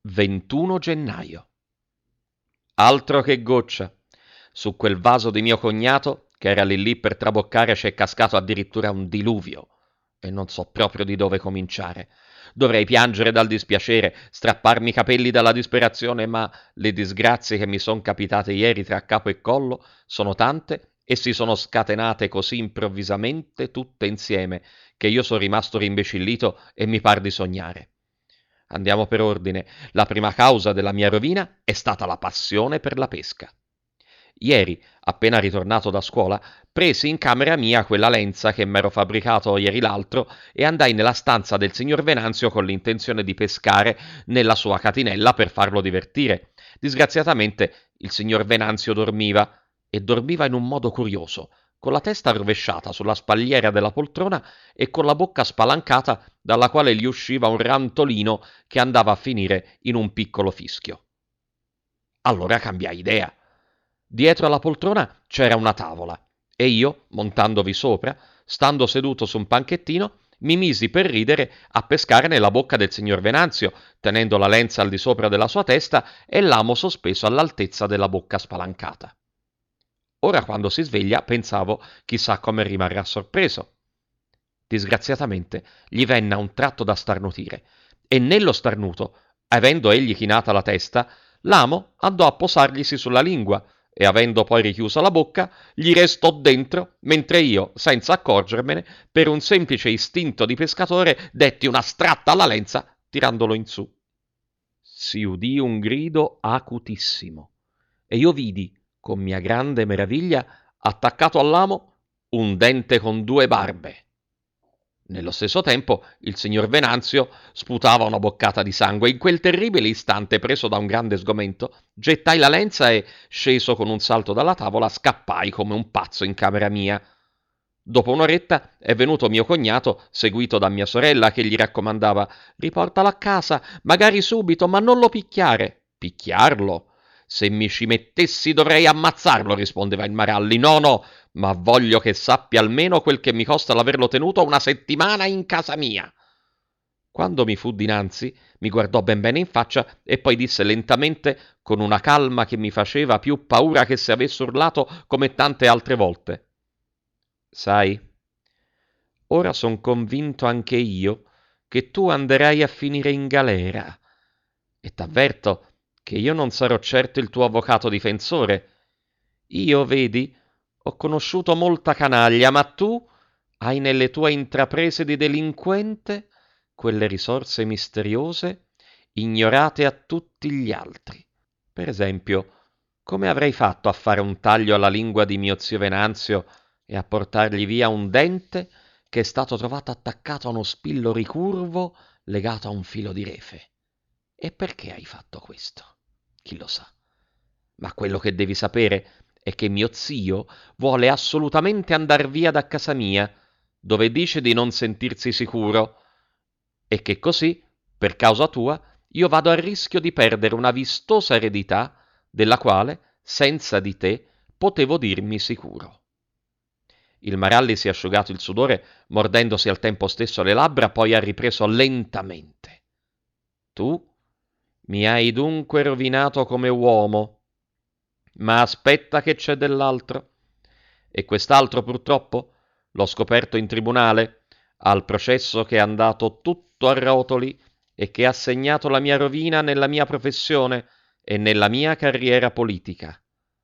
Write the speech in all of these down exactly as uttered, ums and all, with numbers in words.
ventuno gennaio. Altro che goccia. Su quel vaso di mio cognato, che era lì lì per traboccare, c'è cascato addirittura un diluvio. E non so proprio di dove cominciare. Dovrei piangere dal dispiacere, strapparmi i capelli dalla disperazione, ma le disgrazie che mi son capitate ieri tra capo e collo sono tante e si sono scatenate così improvvisamente tutte insieme che io sono rimasto rimbecillito e mi par di sognare. Andiamo per ordine. La prima causa della mia rovina è stata la passione per la pesca. Ieri, appena ritornato da scuola, presi in camera mia quella lenza che m'ero fabbricato ieri l'altro e andai nella stanza del signor Venanzio con l'intenzione di pescare nella sua catinella per farlo divertire. Disgraziatamente il signor Venanzio dormiva, e dormiva in un modo curioso, con la testa rovesciata sulla spalliera della poltrona e con la bocca spalancata dalla quale gli usciva un rantolino che andava a finire in un piccolo fischio. Allora cambiai idea. Dietro alla poltrona c'era una tavola e io, montandovi sopra, stando seduto su un panchettino, mi misi per ridere a pescare nella bocca del signor Venanzio, tenendo la lenza al di sopra della sua testa e l'amo sospeso all'altezza della bocca spalancata. Ora quando si sveglia pensavo chissà come rimarrà sorpreso. Disgraziatamente gli venne a un tratto da starnutire e nello starnuto, avendo egli chinata la testa, l'amo andò a posarglisi sulla lingua e avendo poi richiusa la bocca, gli restò dentro, mentre io, senza accorgermene, per un semplice istinto di pescatore, detti una stratta alla lenza, tirandolo in su. Si udì un grido acutissimo e io vidi, con mia grande meraviglia, attaccato all'amo un dente con due barbe. Nello stesso tempo il signor Venanzio sputava una boccata di sangue. In quel terribile istante, preso da un grande sgomento, gettai la lenza e, sceso con un salto dalla tavola, scappai come un pazzo in camera mia. Dopo un'oretta è venuto mio cognato, seguito da mia sorella, che gli raccomandava «Riportalo a casa, magari subito, ma non lo picchiare». «Picchiarlo? Se mi ci mettessi dovrei ammazzarlo», rispondeva il Maralli. «No, no, ma voglio che sappia almeno quel che mi costa l'averlo tenuto una settimana in casa mia». Quando mi fu dinanzi, mi guardò ben bene in faccia e poi disse lentamente, con una calma che mi faceva più paura che se avesse urlato come tante altre volte: «Sai, ora son convinto anche io che tu anderai a finire in galera, e t'avverto che io non sarò certo il tuo avvocato difensore. Io, vedi, ho conosciuto molta canaglia, ma tu hai nelle tue intraprese di delinquente quelle risorse misteriose ignorate a tutti gli altri. Per esempio, come avrei fatto a fare un taglio alla lingua di mio zio Venanzio e a portargli via un dente che è stato trovato attaccato a uno spillo ricurvo legato a un filo di refe? E perché hai fatto questo? Chi lo sa? Ma quello che devi sapere è che mio zio vuole assolutamente andar via da casa mia, dove dice di non sentirsi sicuro, e che così, per causa tua, io vado a rischio di perdere una vistosa eredità della quale, senza di te, potevo dirmi sicuro. Il Maralli si è asciugato il sudore, mordendosi al tempo stesso le labbra, poi ha ripreso lentamente. Tu mi hai dunque rovinato come uomo, ma aspetta che c'è dell'altro. E quest'altro, purtroppo, l'ho scoperto in tribunale, al processo che è andato tutto a rotoli e che ha segnato la mia rovina nella mia professione e nella mia carriera politica.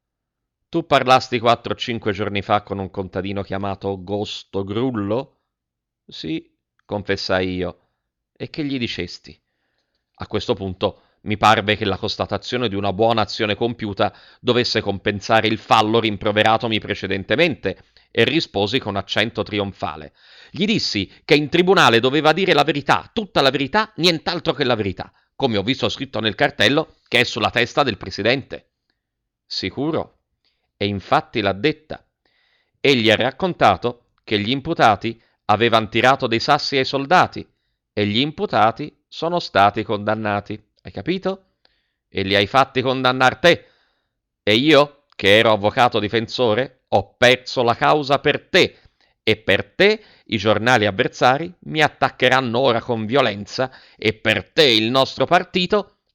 Tu parlasti quattro o cinque giorni fa con un contadino chiamato Gosto Grullo? Sì, confessai io. E che gli dicesti? A questo punto mi parve che la constatazione di una buona azione compiuta dovesse compensare il fallo rimproveratomi precedentemente, e risposi con accento trionfale. Gli dissi che in tribunale doveva dire la verità, tutta la verità, nient'altro che la verità, come ho visto scritto nel cartello che è sulla testa del presidente. Sicuro? E infatti l'ha detta. Egli ha raccontato che gli imputati avevano tirato dei sassi ai soldati e gli imputati sono stati condannati. Hai capito? E li hai fatti condannar te. E io, che ero avvocato difensore, ho perso la causa per te. E per te i giornali avversari mi attaccheranno ora con violenza e per te il nostro partito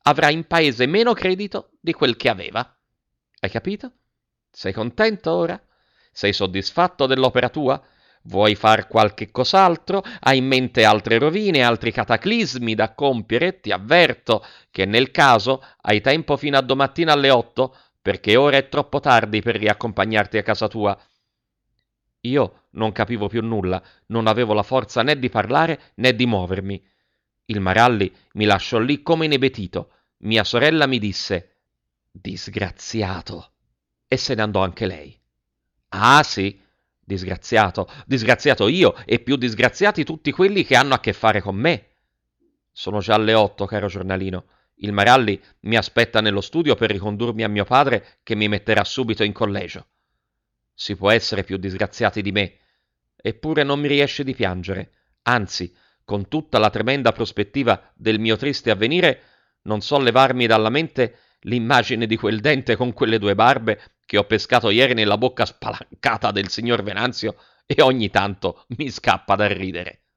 avrà in paese meno credito di quel che aveva. Hai capito? Sei contento ora? Sei soddisfatto dell'opera tua? Vuoi far qualche cos'altro? Hai in mente altre rovine, altri cataclismi da compiere? Ti avverto che nel caso hai tempo fino a domattina alle otto, perché ora è troppo tardi per riaccompagnarti a casa tua. Io non capivo più nulla, non avevo la forza né di parlare né di muovermi. Il Maralli mi lasciò lì come inebetito. Mia sorella mi disse: disgraziato. E se ne andò anche lei. Ah sì, disgraziato, disgraziato io e più disgraziati tutti quelli che hanno a che fare con me. Sono già alle otto, caro giornalino. Il Maralli mi aspetta nello studio per ricondurmi a mio padre, che mi metterà subito in collegio. Si può essere più disgraziati di me, eppure non mi riesce di piangere. Anzi, con tutta la tremenda prospettiva del mio triste avvenire, non so levarmi dalla mente l'immagine di quel dente con quelle due barbe che ho pescato ieri nella bocca spalancata del signor Venanzio, e ogni tanto mi scappa da ridere.